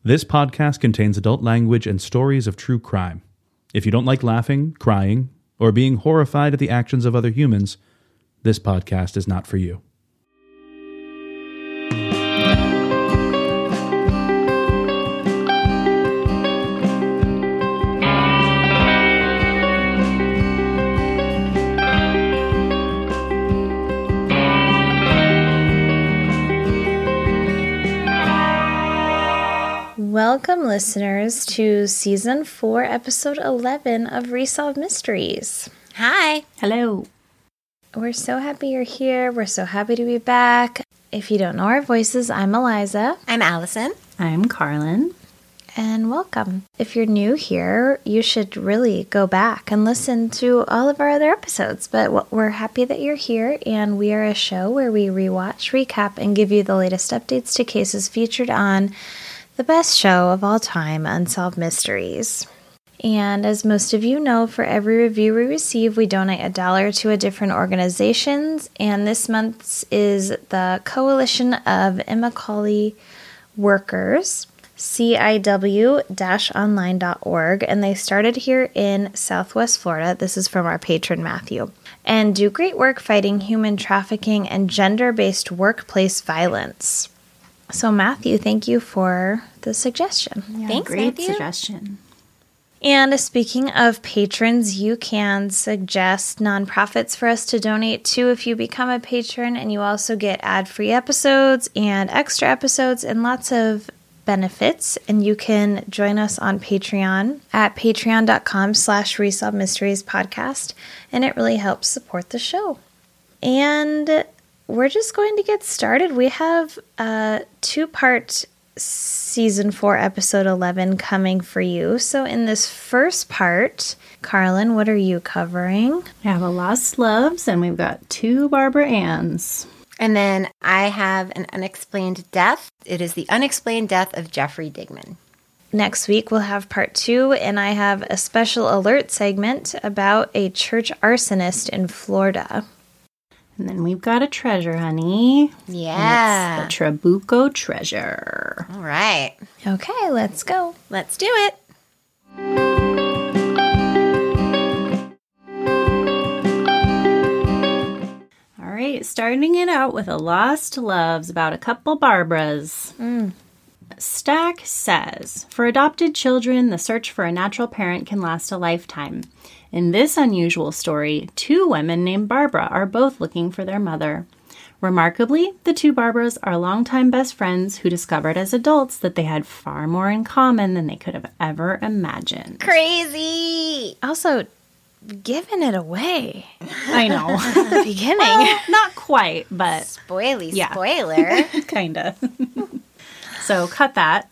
This podcast contains adult language and stories of true crime. If you don't like laughing, crying, or being horrified at the actions of other humans, this podcast is not for you. Welcome, listeners, to Season 4, Episode 11 of Resolved Mysteries. Hi. Hello. We're so happy you're here. We're so happy to be back. If you don't know our voices, I'm Eliza. I'm Allison. I'm Carlin. And welcome. If you're new here, you should really go back and listen to all of our other episodes. But we're happy that you're here, and we are a show where we rewatch, recap, and give you the latest updates to cases featured on the best show of all time, Unsolved Mysteries. And as most of you know, for every review we receive, we donate $1 to a different organizations. And this month's is the Coalition of Immokalee Workers, CIW-online.org. And they started here in Southwest Florida. This is from our patron, Matthew. And do great work fighting human trafficking and gender-based workplace violence. So, Matthew, thank you for the suggestion. Yeah, Thanks, great Matthew. suggestion. And speaking of patrons, you can suggest nonprofits for us to donate to if you become a patron, and you also get ad-free episodes and extra episodes and lots of benefits. And you can join us on Patreon at patreon.com/resolvedmysteriespodcast, and it really helps support the show. And we're just going to get started. We have a two-part Season 4, Episode 11 coming for you. So in this first part, Carlin, what are you covering? We have a Lost Loves, and we've got 2 Barbara Anns. And then I have an unexplained death. It is the unexplained death of Jeffrey Digman. Next week, we'll have part 2, and I have a special alert segment about a church arsonist in Florida. And then we've got a treasure, honey. Yeah. And it's the Trabuco treasure. All right. Okay, let's go. Let's do it. All right, starting it out with a Lost Loves about a couple Barbaras. Stack says, for adopted children, the search for a natural parent can last a lifetime. In this unusual story, 2 women named Barbara are both looking for their mother. Remarkably, the 2 Barbaras are longtime best friends who discovered as adults that they had far more in common than they could have ever imagined. Crazy. Also, giving it away I know. at the beginning. Well, not quite, but Spoily Yeah. spoiler. kind of. So cut that.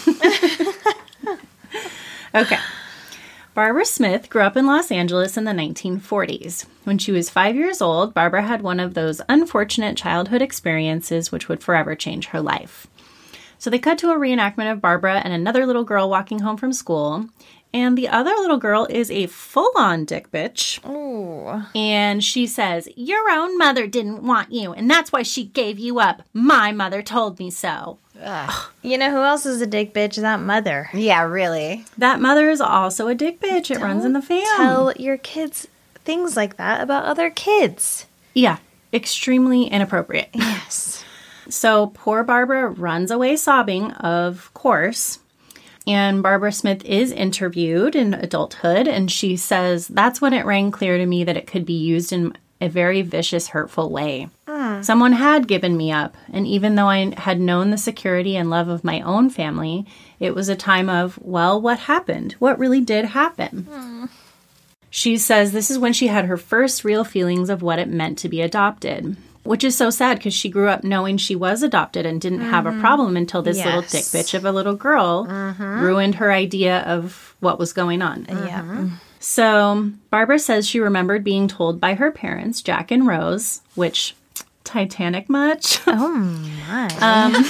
Okay. Barbara Smith grew up in Los Angeles in the 1940s. When she was 5 years old, Barbara had one of those unfortunate childhood experiences which would forever change her life. So they cut to a reenactment of Barbara and another little girl walking home from school. And the other little girl is a full-on dick bitch. Ooh. And she says, your own mother didn't want you, and that's why she gave you up. My mother told me so. You know who else is a dick bitch? That mother. Yeah, really. That mother is also a dick bitch. It runs in the fam. Tell your kids things like that about other kids. Yeah, extremely inappropriate. Yes. So poor Barbara runs away sobbing, of course. And Barbara Smith is interviewed in adulthood, and she says, that's when it rang clear to me that it could be used in a very vicious, hurtful way. Someone had given me up, and even though I had known the security and love of my own family, it was a time of, well, what happened? What really did happen? She says this is when she had her first real feelings of what it meant to be adopted, which is so sad because she grew up knowing she was adopted and didn't have a problem until this little dick bitch of a little girl ruined her idea of what was going on. Yeah. So Barbara says she remembered being told by her parents, Jack and Rose, which, Titanic much? Oh, my.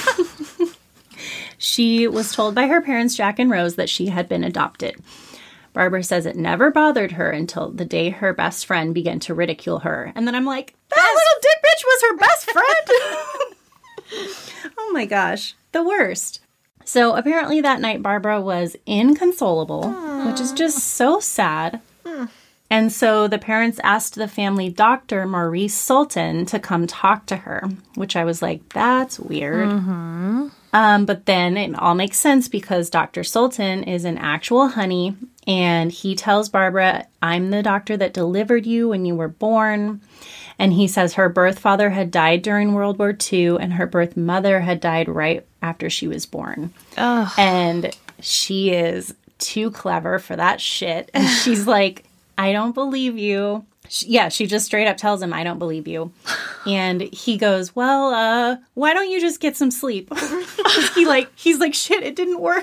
She was told by her parents, Jack and Rose, that she had been adopted. Barbara says it never bothered her until the day her best friend began to ridicule her. And then I'm like, that little dick bitch was her best friend? Oh my gosh, the worst. So apparently that night Barbara was inconsolable, which is just so sad. And so the parents asked the family doctor, Maurice Sultan, to come talk to her, which I was like, that's weird. But then it all makes sense because Dr. Sultan is an actual honey, and he tells Barbara, I'm the doctor that delivered you when you were born. And he says her birth father had died during World War II, and her birth mother had died right after she was born. Ugh. And she is too clever for that shit. And she's like, I don't believe you. She just straight up tells him, I don't believe you. And he goes, well, why don't you just get some sleep? He's like, shit, it didn't work.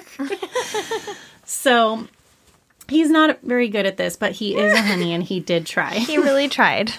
So he's not very good at this, but he is a honey and he did try. He really tried.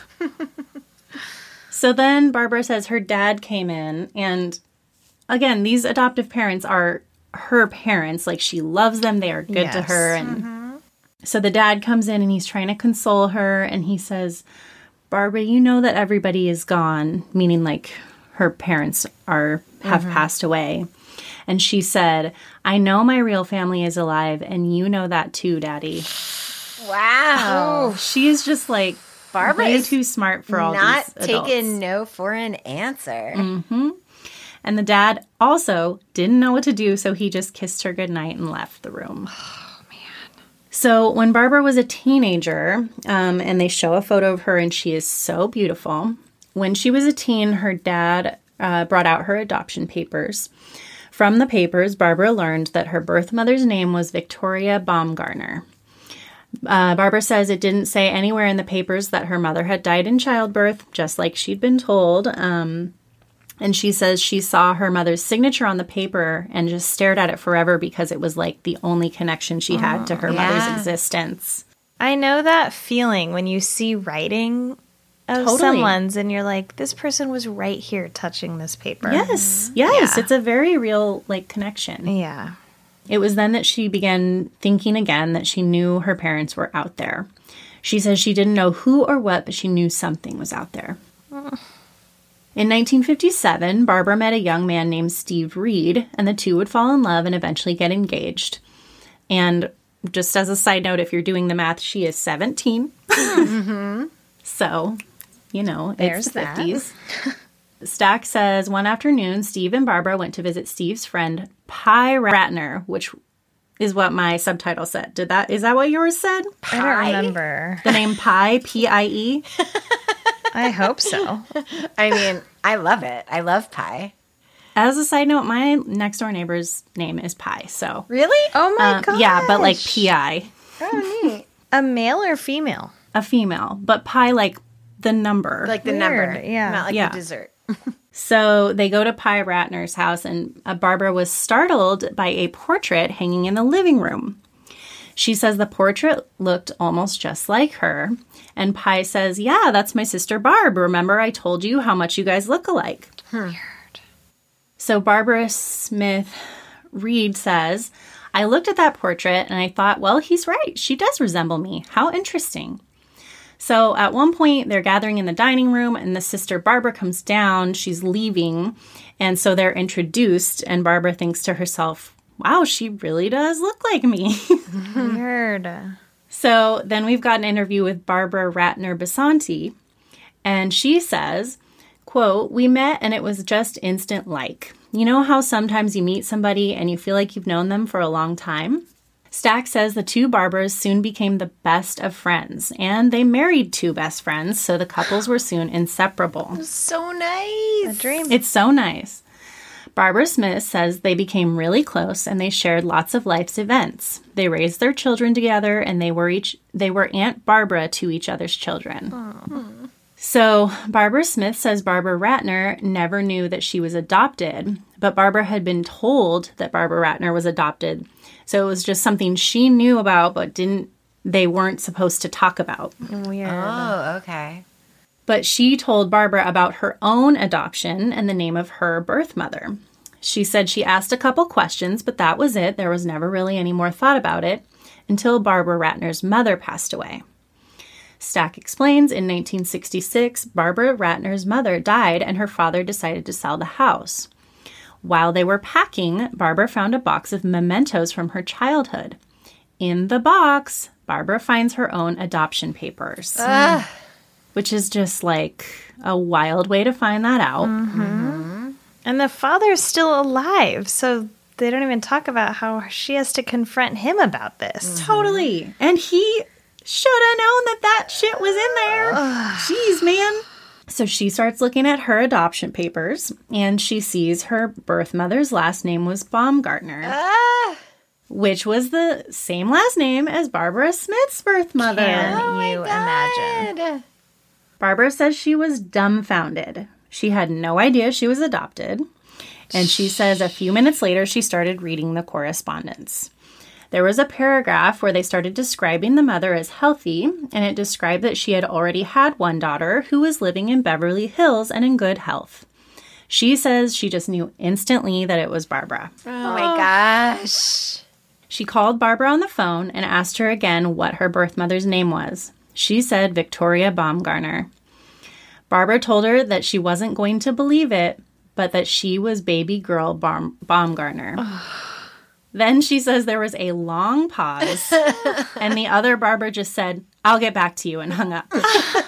So then Barbara says her dad came in, and again, these adoptive parents are her parents. Like, she loves them. They are good to her. And so the dad comes in and he's trying to console her, and he says, Barbara, you know that everybody is gone, meaning like her parents have passed away. And she said, I know my real family is alive, and you know that too, Daddy. Wow. She is just like Barbara way is too smart for all not these adults. taking no for an answer. And the dad also didn't know what to do, so he just kissed her goodnight and left the room. Oh, man. So when Barbara was a teenager, and they show a photo of her, and she is so beautiful. When she was a teen, her dad brought out her adoption papers. From the papers, Barbara learned that her birth mother's name was Victoria Baumgartner. Barbara says it didn't say anywhere in the papers that her mother had died in childbirth, just like she'd been told. And she says she saw her mother's signature on the paper and just stared at it forever because it was like the only connection she had to her mother's existence. I know that feeling when you see writing of someone's and you're like, this person was right here touching this paper. Yes. Yeah. It's a very real connection. Yeah. It was then that she began thinking again that she knew her parents were out there. She says she didn't know who or what, but she knew something was out there. In 1957, Barbara met a young man named Steve Reed, and the two would fall in love and eventually get engaged. And just as a side note, if you're doing the math, she is 17. So, There's it's the 50s. Stack says, one afternoon, Steve and Barbara went to visit Steve's friend, Pye Ratner, which is what my subtitle said. Is that what yours said? I don't remember. The name Pye, P-I-E? I hope so. I mean, I love it. I love pie. As a side note, my next door neighbor's name is Pye, so. Really? Oh my gosh. Yeah, but like P-I. Oh, neat. A male or female? A female, but Pye like the number. Like the Weird, number. yeah. Not like Yeah. the dessert. So they go to Pye Ratner's house, and Barbara was startled by a portrait hanging in the living room. She says the portrait looked almost just like her. And Pye says, yeah, that's my sister Barb. Remember I told you how much you guys look alike? Weird. So Barbara Smith Reed says, I looked at that portrait and I thought, well, he's right. She does resemble me. How interesting. So at one point, they're gathering in the dining room, and the sister Barbara comes down. She's leaving, and so they're introduced, and Barbara thinks to herself, wow, she really does look like me. Weird. So then we've got an interview with Barbara Ratner Basanti, and she says, quote, we met and it was just instant like. You know how sometimes you meet somebody and you feel like you've known them for a long time? Stack says the two Barbaras soon became the best of friends, and they married two best friends, so the couples were soon inseparable. So nice. A dream. It's so nice. Barbara Smith says they became really close and they shared lots of life's events. They raised their children together, and they were Aunt Barbara to each other's children. Aww. So Barbara Smith says Barbara Ratner never knew that she was adopted, but Barbara had been told that Barbara Ratner was adopted. So it was just something she knew about, but they weren't supposed to talk about. Weird. Oh, okay. But she told Barbara about her own adoption and the name of her birth mother. She said she asked a couple questions, but that was it. There was never really any more thought about it until Barbara Ratner's mother passed away. Stack explains, in 1966, Barbara Ratner's mother died and her father decided to sell the house. While they were packing, Barbara found a box of mementos from her childhood. In the box, Barbara finds her own adoption papers, which is just like a wild way to find that out. Mm-hmm. And the father's still alive, so they don't even talk about how she has to confront him about this. Totally. And he should have known that shit was in there. Jeez, man. So she starts looking at her adoption papers, and she sees her birth mother's last name was Baumgartner, which was the same last name as Barbara Smith's birth mother. Can you imagine? Barbara says she was dumbfounded. She had no idea she was adopted. And she says a few minutes later, she started reading the correspondence. There was a paragraph where they started describing the mother as healthy, and it described that she had already had one daughter who was living in Beverly Hills and in good health. She says she just knew instantly that it was Barbara. Oh my gosh. She called Barbara on the phone and asked her again what her birth mother's name was. She said Victoria Baumgarner. Barbara told her that she wasn't going to believe it, but that she was baby girl Baumgarner. Then she says there was a long pause, and the other Barbara just said, "I'll get back to you," and hung up.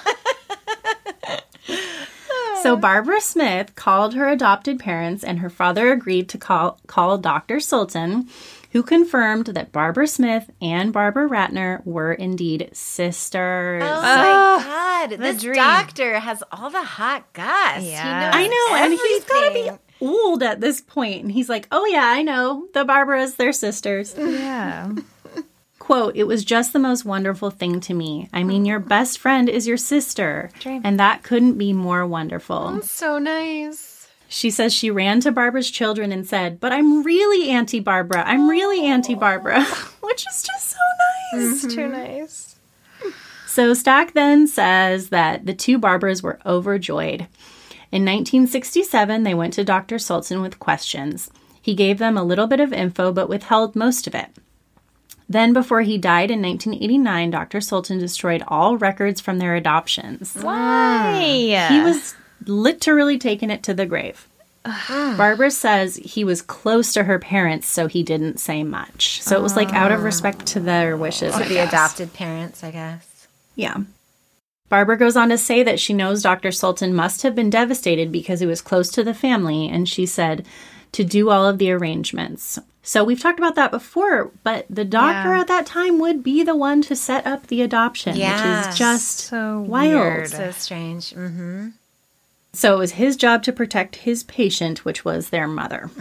So Barbara Smith called her adopted parents, and her father agreed to call Dr. Sultan, who confirmed that Barbara Smith and Barbara Ratner were indeed sisters. Oh my God. This dream. doctor has all the hot goss. Yeah. He knows I know, and he's got to be everything. old at this point. And he's like, "Oh yeah, I know. The Barbaras, they're sisters." Yeah. Quote, "It was just the most wonderful thing to me. I mean, your best friend is your sister. Dream. And that couldn't be more wonderful." So nice. She says she ran to Barbara's children and said, "But I'm really Auntie Barbara. I'm really Auntie Barbara." Which is just so nice. It's too nice. So Stack then says that the two Barbaras were overjoyed. In 1967, they went to Dr. Sultan with questions. He gave them a little bit of info, but withheld most of it. Then, before he died in 1989, Dr. Sultan destroyed all records from their adoptions. Why? He was literally taking it to the grave. Barbara says he was close to her parents, so he didn't say much. So it was like out of respect to their wishes. To I the guess. adopted parents, I guess. Yeah. Barbara goes on to say that she knows Dr. Sultan must have been devastated because he was close to the family, and she said to do all of the arrangements. So we've talked about that before, but the doctor at that time would be the one to set up the adoption, which Yes. is just So wild. weird. So strange. Mm-hmm. So it was his job to protect his patient, which was their mother.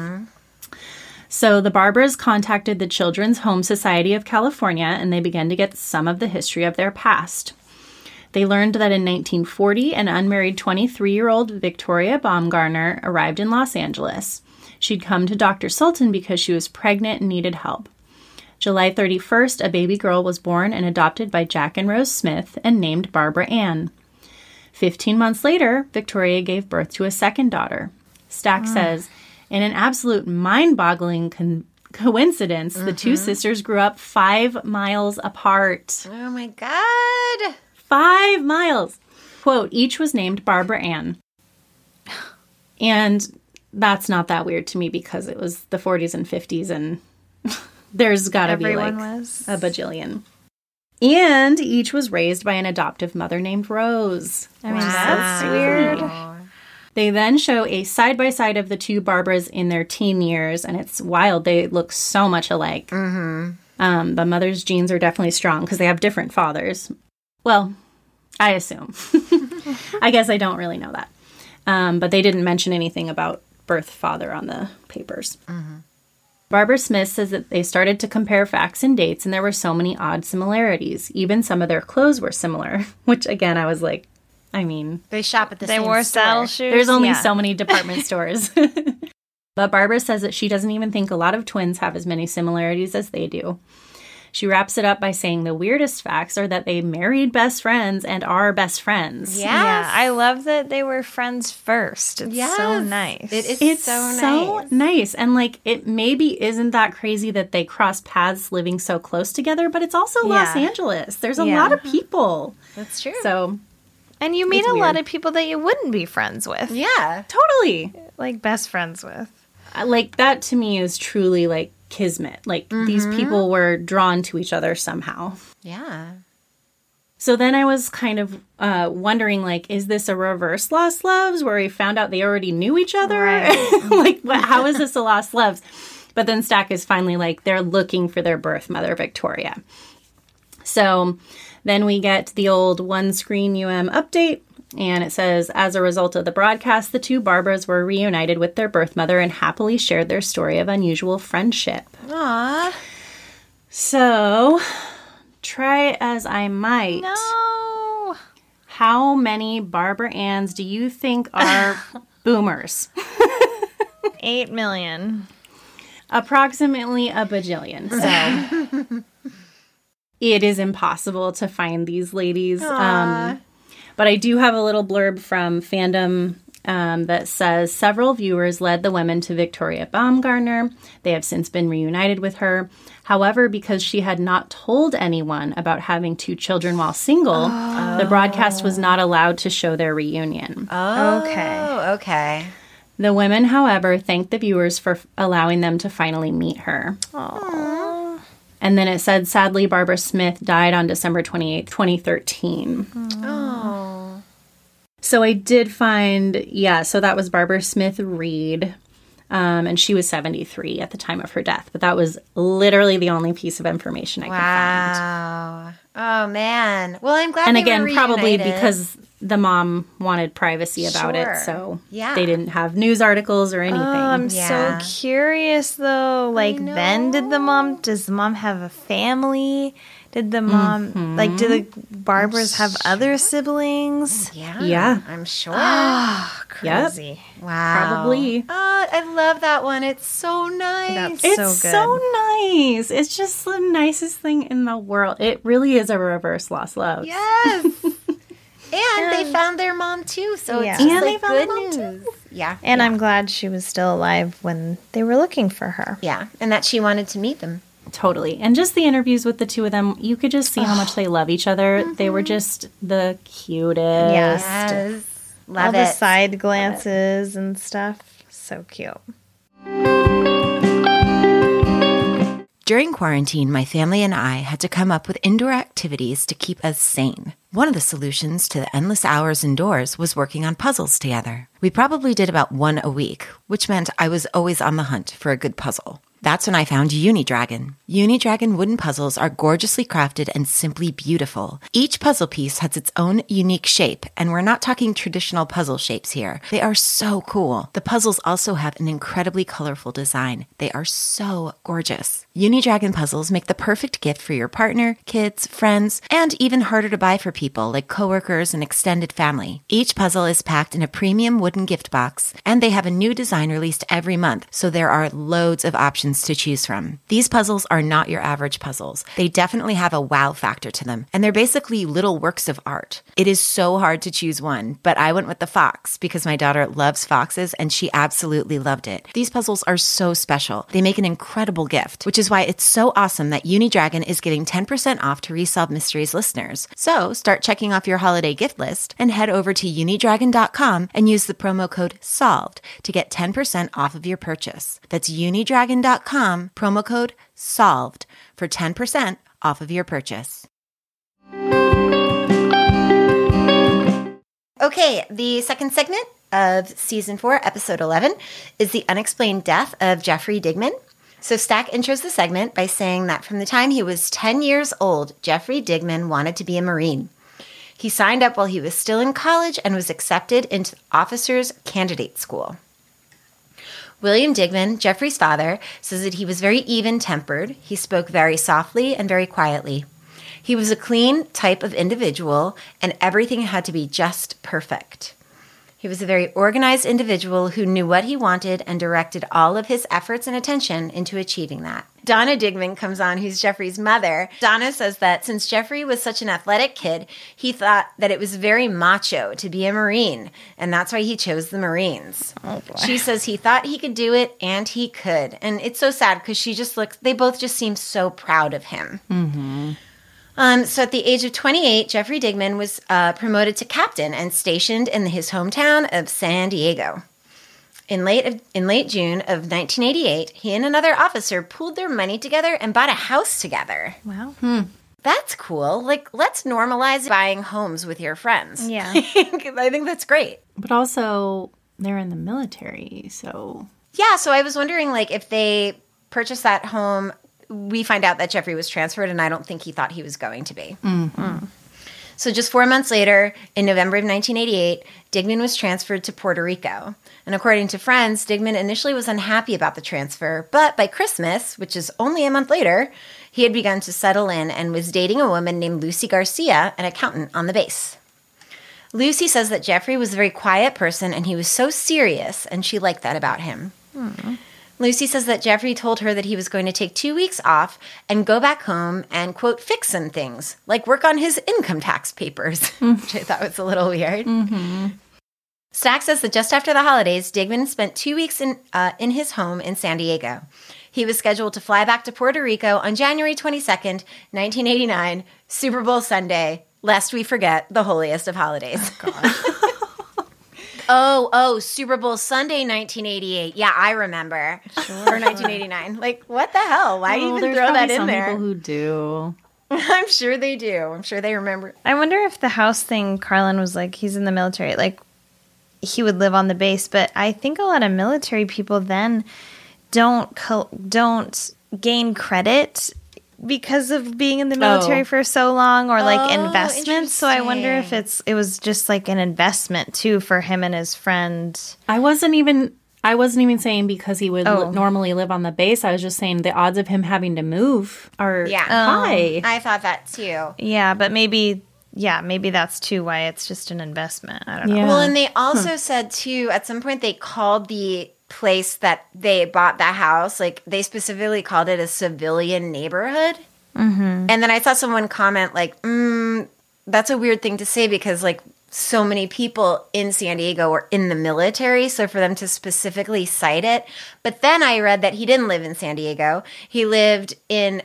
So the Barbaras contacted the Children's Home Society of California, and they began to get some of the history of their past. They learned that in 1940, an unmarried 23-year-old Victoria Baumgarner arrived in Los Angeles. She'd come to Dr. Sultan because she was pregnant and needed help. July 31st, a baby girl was born and adopted by Jack and Rose Smith and named Barbara Ann. 15 months later, Victoria gave birth to a second daughter. Stack says, in an absolute mind-boggling coincidence, the two sisters grew up 5 miles apart. Oh my God. 5 miles. Quote, each was named Barbara Ann. And that's not that weird to me because it was the 40s and 50s and there's got to be like Everyone was. a bajillion. And each was raised by an adoptive mother named Rose. I mean, Wow. that's weird. They then show a side-by-side of the two Barbaras in their teen years, and it's wild. They look so much alike. The mother's genes are definitely strong because they have different fathers. Well, I assume. I guess I don't really know that. But they didn't mention anything about birth father on the papers. Barbara Smith says that they started to compare facts and dates, and there were so many odd similarities. Even some of their clothes were similar, which, again, I was like, I mean, They shop at the They same wore store. saddle shoes. there's only Yeah. so many department stores. But Barbara says that she doesn't even think a lot of twins have as many similarities as they do. She wraps it up by saying the weirdest facts are that they married best friends and are best friends. Yes. Yeah, I love that they were friends first. It's so Yes. nice. It is It's so nice. nice. And like, it maybe isn't that crazy that they cross paths living so close together, but it's also Los Yeah. Angeles. There's a Yeah. lot of people. That's true. So, And you meet It's a lot weird. of people that you wouldn't be friends with. yeah. totally. Like best friends with. Like, that to me is truly, like, kismet. Like, these people were drawn to each other somehow. Yeah. So then I was kind of wondering, like, is this a reverse lost loves where we found out they already knew each other? Right. Like, how is this a lost loves? But then Stack is finally like, they're looking for their birth mother, Victoria. So then we get the old One Screen UM update. And it says, as a result of the broadcast, the two Barbaras were reunited with their birth mother and happily shared their story of unusual friendship. Aww. So, try as I might. No. How many Barbara Anns do you think are boomers? 8 million. Approximately a bajillion. So, it is impossible to find these ladies. But I do have a little blurb from Fandom that says, several viewers led the women to Victoria Baumgartner. They have since been reunited with her. However, because she had not told anyone about having 2 children while single, the broadcast was not allowed to show their reunion. Oh, Okay. okay. The women, however, thanked the viewers for allowing them to finally meet her. Aww. And then it said, sadly, Barbara Smith died on December 28th, 2013. Oh. So I did find, so that was Barbara Smith Reed. And she was 73 at the time of her death. But that was literally the only piece of information I could find. Wow. Oh, man. Well, I'm glad And they again, were probably reunited. because the mom wanted privacy about Sure. it. So Yeah. they didn't have news articles or anything. I'm Yeah. so curious does the mom have a family? Did the mom, do the Barbaras have other siblings? Yeah. I'm sure. Crazy. Wow. Probably. Oh, I love that one. It's so nice. That's It's so so, good. nice. It's just the nicest thing in the world. It really is a reverse lost love. Yes. And they found their mom too, so Yeah. it's just And they like found good their mom, news. Yeah. And I'm glad she was still alive when they were looking for her. Yeah, and that she wanted to meet them. Totally. And just the interviews with the two of them, you could just see how much they love each other. They were just the cutest. Yes. Yes. Love All the it. side glances and stuff. So cute. During quarantine, my family and I had to come up with indoor activities to keep us sane. One of the solutions to the endless hours indoors was working on puzzles together. We probably did about 1 a week, which meant I was always on the hunt for a good puzzle. That's when I found Unidragon. Unidragon wooden puzzles are gorgeously crafted and simply beautiful. Each puzzle piece has its own unique shape, and we're not talking traditional puzzle shapes here. They are so cool. The puzzles also have an incredibly colorful design. They are so gorgeous. Unidragon puzzles make the perfect gift for your partner, kids, friends, and even harder to buy for people like coworkers and extended family. Each puzzle is packed in a premium wooden gift box, and they have a new design released every month, so there are loads of options to choose from. These puzzles are not your average puzzles. They definitely have a wow factor to them, and they're basically little works of art. It is so hard to choose one, but I went with the fox because my daughter loves foxes and she absolutely loved it. These puzzles are so special. They make an incredible gift, which is why it's so awesome that Unidragon is giving 10% off to Resolve Mysteries listeners. So start checking off your holiday gift list and head over to unidragon.com and use the promo code SOLVED to get 10% off of your purchase. That's unidragon.com, promo code SOLVED for 10% off of your purchase. Okay, the second segment of Season 4, Episode 11, is the unexplained death of Jeffrey Digman. So Stack intros the segment by saying that from the time he was 10 years old, Jeffrey Digman wanted to be a Marine. He signed up while he was still in college and was accepted into Officers Candidate School. William Digman, Jeffrey's father, says that he was very even-tempered. He spoke very softly and very quietly. He was a clean type of individual, and everything had to be just perfect. He was a very organized individual who knew what he wanted and directed all of his efforts and attention into achieving that. Donna Digman comes on, who's Jeffrey's mother. Donna says that since Jeffrey was such an athletic kid, he thought that it was very macho to be a Marine, and that's why he chose the Marines. Oh, boy. She says he thought he could do it, and he could. And it's so sad because they both just seem so proud of him. Mm-hmm. So at the age of 28, Jeffrey Digman was promoted to captain and stationed in his hometown of San Diego. In late June of 1988, he and another officer pooled their money together and bought a house together. Wow. That's cool. Like, let's normalize buying homes with your friends. Yeah. I think that's great. But also, they're in the military, so... Yeah, so I was wondering, like, if they purchased that home, we find out that Jeffrey was transferred, and I don't think he thought he was going to be. So just 4 months later, in November of 1988, Digman was transferred to Puerto Rico. And according to friends, Digman initially was unhappy about the transfer, but by Christmas, which is only a month later, he had begun to settle in and was dating a woman named Lucy Garcia, an accountant on the base. Lucy says that Jeffrey was a very quiet person and he was so serious, and she liked that about him. Lucy says that Jeffrey told her that he was going to take 2 weeks off and go back home and, quote, fix some things, like work on his income tax papers, which I thought was a little weird. Stack says that just after the holidays, Digman spent 2 weeks in his home in San Diego. He was scheduled to fly back to Puerto Rico on January 22nd, 1989, Super Bowl Sunday, lest we forget the holiest of holidays. Oh, Super Bowl Sunday, 1988. Yeah, I remember. Or 1989. Like, what the hell? Why even throw that in there? People who do. I'm sure they do. I'm sure they remember. I wonder if the house thing, Carlin was like, he's in the military, like, he would live on the base. But I think a lot of military people then don't gain credit because of being in the military for so long, or like investments. So I wonder if it was just like an investment too for him and his friend. I wasn't even saying because he would normally live on the base. I was just saying the odds of him having to move are high. I thought that too. Yeah, but maybe that's too why it's just an investment. I don't know. Yeah. Well, and they also said too, at some point they called the place that they bought the house, like they specifically called it a civilian neighborhood. And then I saw someone comment like, that's a weird thing to say because like so many people in San Diego were in the military, so for them to specifically cite it. But then I read that he didn't live in San Diego. He lived in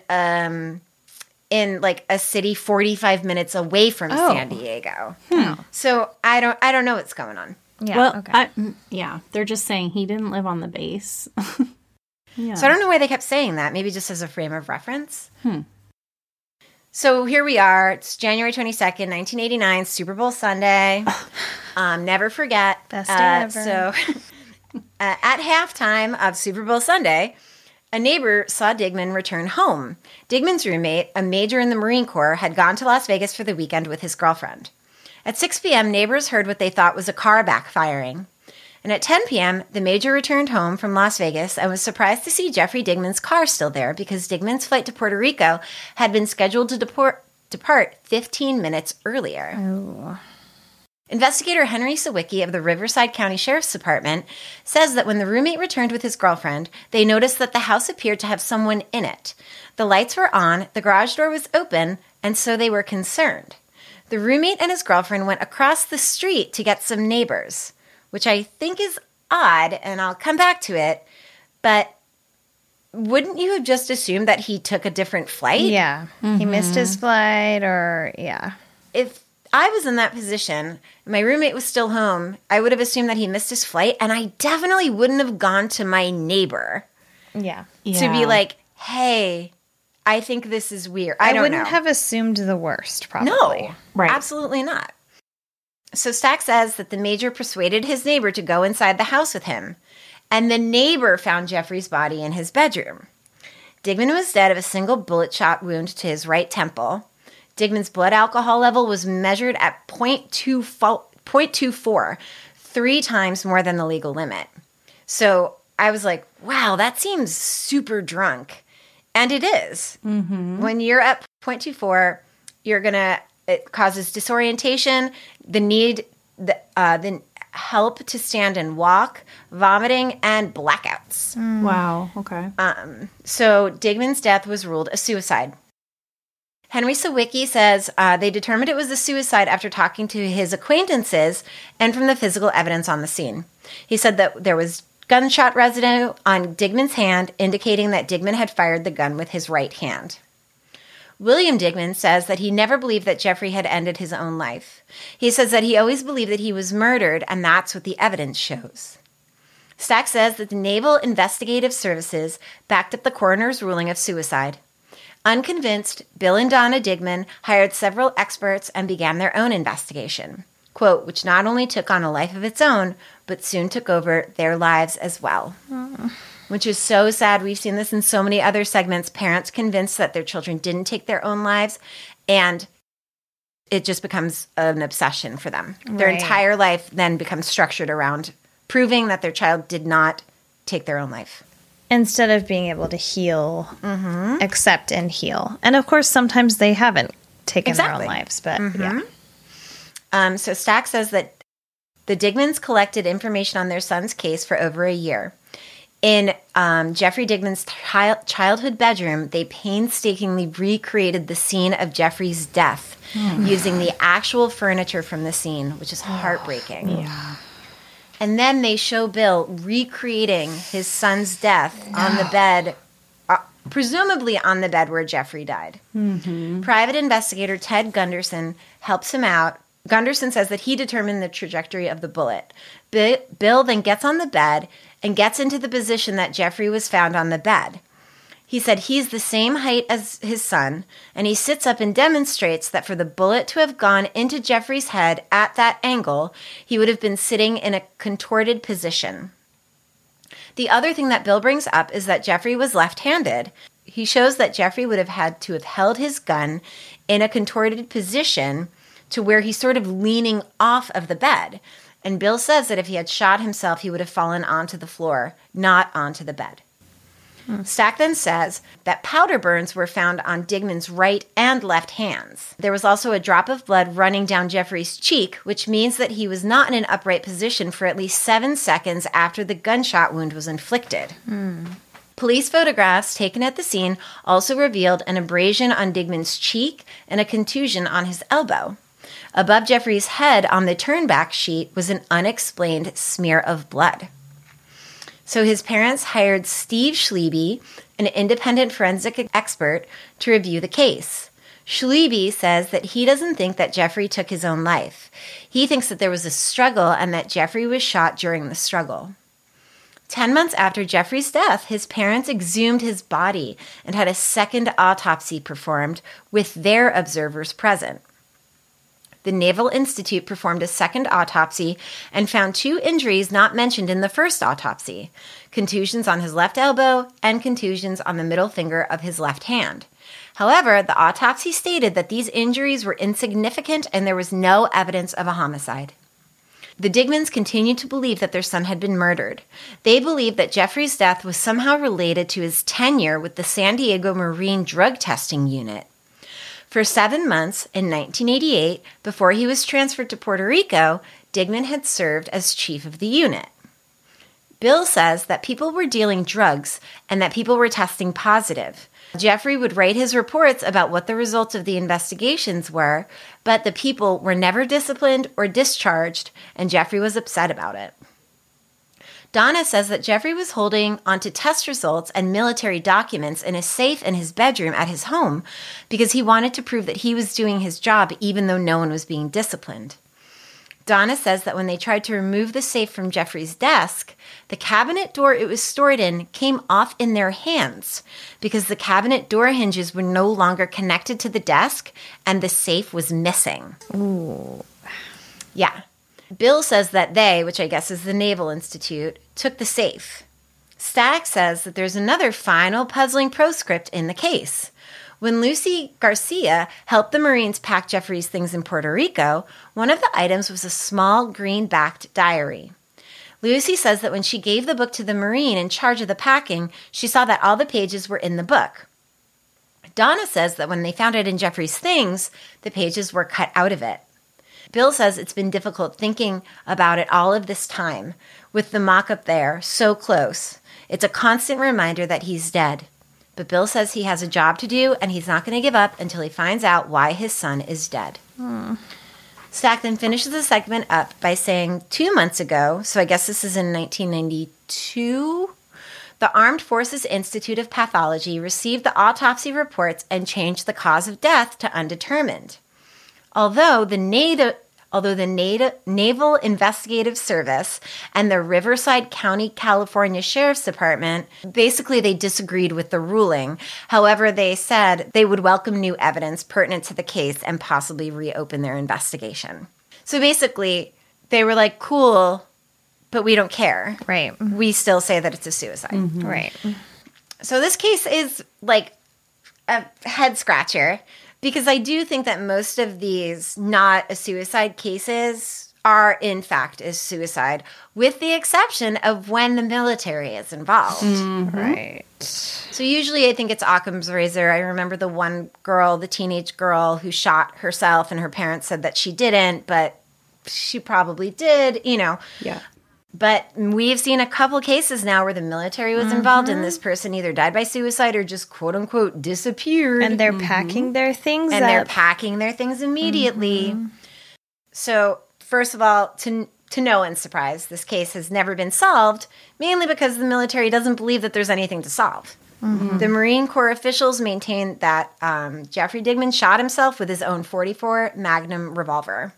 like a city 45 minutes away from San Diego. So I don't know what's going on. Yeah. Well, okay. they're just saying he didn't live on the base. Yeah. So I don't know why they kept saying that. Maybe just as a frame of reference. So here we are. It's January 22nd, 1989, Super Bowl Sunday. Never forget. Best day ever. So at halftime of Super Bowl Sunday, a neighbor saw Digman return home. Digman's roommate, a major in the Marine Corps, had gone to Las Vegas for the weekend with his girlfriend. At 6 p.m., neighbors heard what they thought was a car backfiring. And at 10 p.m., the major returned home from Las Vegas and was surprised to see Jeffrey Digman's car still there because Digman's flight to Puerto Rico had been scheduled to depart 15 minutes earlier. Oh. Investigator Henry Sawicki of the Riverside County Sheriff's Department says that when the roommate returned with his girlfriend, they noticed that the house appeared to have someone in it. The lights were on, the garage door was open, and so they were concerned. The roommate and his girlfriend went across the street to get some neighbors, which I think is odd, and I'll come back to it, but wouldn't you have just assumed that he took a different flight? Yeah. He missed his flight If I was in that position, my roommate was still home, I would have assumed that he missed his flight, and I definitely wouldn't have gone to my neighbor Yeah. to be like, hey, I think this is weird. I wouldn't have assumed the worst, probably. No, Right. absolutely not. So Stack says that the major persuaded his neighbor to go inside the house with him, and the neighbor found Jeffrey's body in his bedroom. Digman was dead of a single bullet shot wound to his right temple. Digman's blood alcohol level was measured at 0.24, 3 times more than the legal limit. So I was like, wow, that seems super drunk. And it is. When you're at 0.24, it causes disorientation, the help to stand and walk, vomiting, and blackouts. Wow. Okay. So Digman's death was ruled a suicide. Henry Sawicki says they determined it was a suicide after talking to his acquaintances and from the physical evidence on the scene. He said that there was gunshot residue on Digman's hand, indicating that Digman had fired the gun with his right hand. William Digman says that he never believed that Jeffrey had ended his own life. He says that he always believed that he was murdered, and that's what the evidence shows. Stack says that the Naval Investigative Services backed up the coroner's ruling of suicide. Unconvinced, Bill and Donna Digman hired several experts and began their own investigation, quote, which not only took on a life of its own, but soon took over their lives as well. Which is so sad. We've seen this in so many other segments. Parents convinced that their children didn't take their own lives, and it just becomes an obsession for them. Their entire life then becomes structured around proving that their child did not take their own life. Instead of being able to heal, accept and heal. And of course, sometimes they haven't taken their own lives, but yeah. So Stack says that the Digmans collected information on their son's case for over a year. In Jeffrey Digman's childhood bedroom, they painstakingly recreated the scene of Jeffrey's death using the actual furniture from the scene, which is heartbreaking. Yeah. And then they show Bill recreating his son's death on the bed, presumably on the bed where Jeffrey died. Private investigator Ted Gunderson helps him out. Gunderson says that he determined the trajectory of the bullet. Bill then gets on the bed and gets into the position that Jeffrey was found on the bed. He said he's the same height as his son, and he sits up and demonstrates that for the bullet to have gone into Jeffrey's head at that angle, he would have been sitting in a contorted position. The other thing that Bill brings up is that Jeffrey was left-handed. He shows that Jeffrey would have had to have held his gun in a contorted position to where he's sort of leaning off of the bed. And Bill says that if he had shot himself, he would have fallen onto the floor, not onto the bed. Stack then says that powder burns were found on Digman's right and left hands. There was also a drop of blood running down Jeffrey's cheek, which means that he was not in an upright position for at least 7 seconds after the gunshot wound was inflicted. Police photographs taken at the scene also revealed an abrasion on Digman's cheek and a contusion on his elbow. Above Jeffrey's head on the turnback sheet was an unexplained smear of blood. So his parents hired Steve Schliebe, an independent forensic expert, to review the case. Schliebe says that he doesn't think that Jeffrey took his own life. He thinks that there was a struggle and that Jeffrey was shot during the struggle. 10 months after Jeffrey's death, his parents exhumed his body and had a second autopsy performed with their observers present. The Naval Institute performed a second autopsy and found 2 injuries not mentioned in the first autopsy: contusions on his left elbow and contusions on the middle finger of his left hand. However, the autopsy stated that these injuries were insignificant and there was no evidence of a homicide. The Digmans continued to believe that their son had been murdered. They believed that Jeffrey's death was somehow related to his tenure with the San Diego Marine Drug Testing Unit. For 7 months in 1988, before he was transferred to Puerto Rico, Digman had served as chief of the unit. Bill says that people were dealing drugs and that people were testing positive. Jeffrey would write his reports about what the results of the investigations were, but the people were never disciplined or discharged, and Jeffrey was upset about it. Donna says that Jeffrey was holding onto test results and military documents in a safe in his bedroom at his home because he wanted to prove that he was doing his job even though no one was being disciplined. Donna says that when they tried to remove the safe from Jeffrey's desk, the cabinet door it was stored in came off in their hands because the cabinet door hinges were no longer connected to the desk and the safe was missing. Ooh. Yeah. Bill says that they, which I guess is the Naval Institute, took the safe. Stack says that there's another final puzzling proscript in the case. When Lucy Garcia helped the Marines pack Jeffrey's things in Puerto Rico, one of the items was a small green-backed diary. Lucy says that when she gave the book to the Marine in charge of the packing, she saw that all the pages were in the book. Donna says that when they found it in Jeffrey's things, the pages were cut out of it. Bill says it's been difficult thinking about it all of this time, with the mock-up there, so close. It's a constant reminder that he's dead. But Bill says he has a job to do, and he's not going to give up until he finds out why his son is dead. Stack then finishes the segment up by saying 2 months ago, so I guess this is in 1992, the Armed Forces Institute of Pathology received the autopsy reports and changed the cause of death to undetermined. Although the although the Naval Investigative Service and the Riverside County, California Sheriff's Department, basically they disagreed with the ruling. However, they said they would welcome new evidence pertinent to the case and possibly reopen their investigation. So basically, they were like, cool, but we don't care. Right. We still say that it's a suicide. Mm-hmm. Right. So this case is like a head scratcher because I do think that most of these not a suicide cases are in fact a suicide, with the exception of when the military is involved. Mm-hmm. Right. So usually I think it's Occam's razor. I remember the one girl, the teenage girl who shot herself, and her parents said that she didn't, but she probably did, you know. Yeah. But we've seen a couple cases now where the military was involved and this person either died by suicide or just quote unquote disappeared. And they're packing their things And up. they're packing their things immediately. So, first of all, to no one's surprise, this case has never been solved, mainly because the military doesn't believe that there's anything to solve. The Marine Corps officials maintain that Jeffrey Digman shot himself with his own .44 Magnum revolver.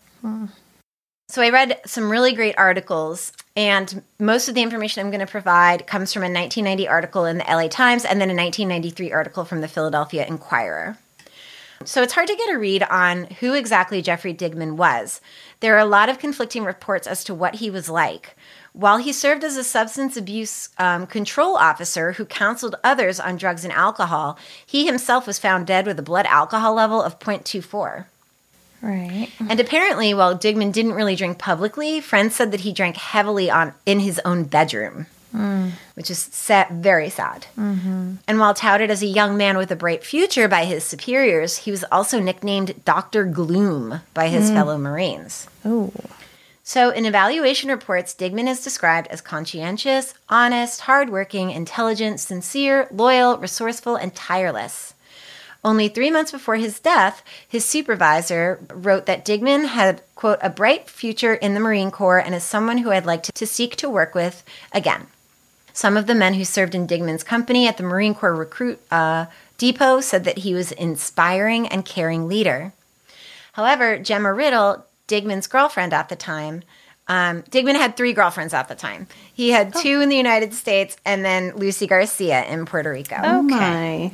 So I read some really great articles, and most of the information I'm going to provide comes from a 1990 article in the LA Times and then a 1993 article from the Philadelphia Inquirer. So it's hard to get a read on who exactly Jeffrey Digman was. There are a lot of conflicting reports as to what he was like. While he served as a substance abuse control officer who counseled others on drugs and alcohol, he himself was found dead with a blood alcohol level of .24. Right. And apparently, while Digman didn't really drink publicly, friends said that he drank heavily in his own bedroom, which is very sad. And while touted as a young man with a bright future by his superiors, he was also nicknamed Dr. Gloom by his fellow Marines. Oh. So in evaluation reports, Digman is described as conscientious, honest, hardworking, intelligent, sincere, loyal, resourceful, and tireless. Only 3 months before his death, his supervisor wrote that Digman had, quote, a bright future in the Marine Corps and is someone who I'd like to seek to work with again. Some of the men who served in Digman's company at the Marine Corps recruit depot said that he was an inspiring and caring leader. However, Gemma Riddle, Digman's girlfriend at the time, Digman had 3 girlfriends at the time. He had 2 in the United States and then Lucy Garcia in Puerto Rico. Oh, my.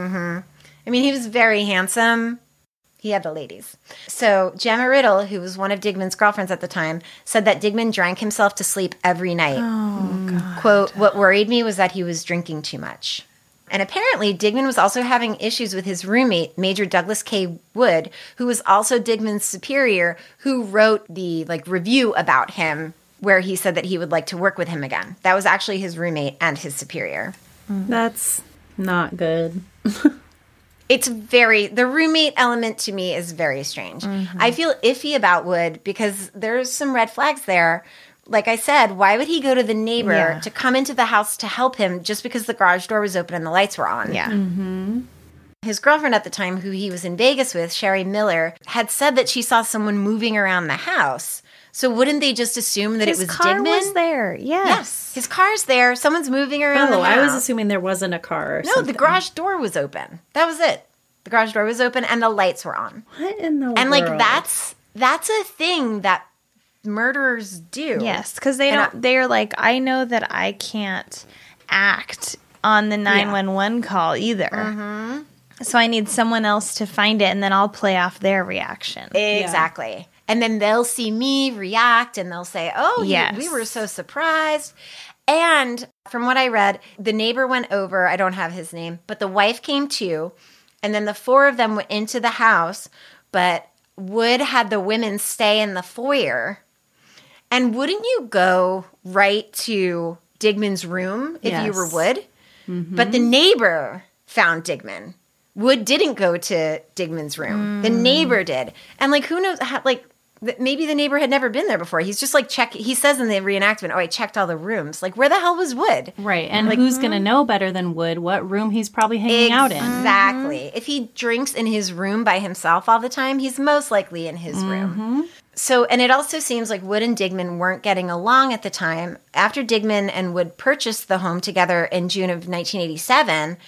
I mean, he was very handsome. He had the ladies. So Gemma Riddle, who was one of Digman's girlfriends at the time, said that Digman drank himself to sleep every night. Oh, God. Quote, what worried me was that he was drinking too much. And apparently, Digman was also having issues with his roommate, Major Douglas K. Wood, who was also Digman's superior, who wrote the review about him where he said that he would like to work with him again. That was actually his roommate and his superior. That's not good. It's the roommate element to me is very strange. I feel iffy about Wood because there's some red flags there. Like I said, why would he go to the neighbor to come into the house to help him just because the garage door was open and the lights were on? Yeah. His girlfriend at the time, who he was in Vegas with, Sherry Miller, had said that she saw someone moving around the house. So wouldn't they just assume that His it was car Digman? was there. Yes. His car's there. Someone's moving around the house. I was assuming there wasn't a car or something. No, the garage door was open. That was it. The garage door was open and the lights were on. What in the world? And that's a thing that murderers do. Yes, because they're like, I know that I can't act on the 911 call either. So I need someone else to find it, and then I'll play off their reaction. Exactly. Yeah. And then they'll see me react, and they'll say, oh, yes, we were so surprised. And from what I read, the neighbor went over. I don't have his name, but the wife came too. And then the 4 of them went into the house, but Wood had the women stay in the foyer. And wouldn't you go right to Digman's room if you were Wood? But the neighbor found Digman. Wood didn't go to Digman's room. The neighbor did. And who knows how, maybe the neighbor had never been there before. He's just he says in the reenactment, oh, I checked all the rooms. Where the hell was Wood? Right. And who's going to know better than Wood what room he's probably hanging out in? Exactly. If he drinks in his room by himself all the time, he's most likely in his room. So, and it also seems like Wood and Digman weren't getting along at the time. After Digman and Wood purchased the home together in June of 1987,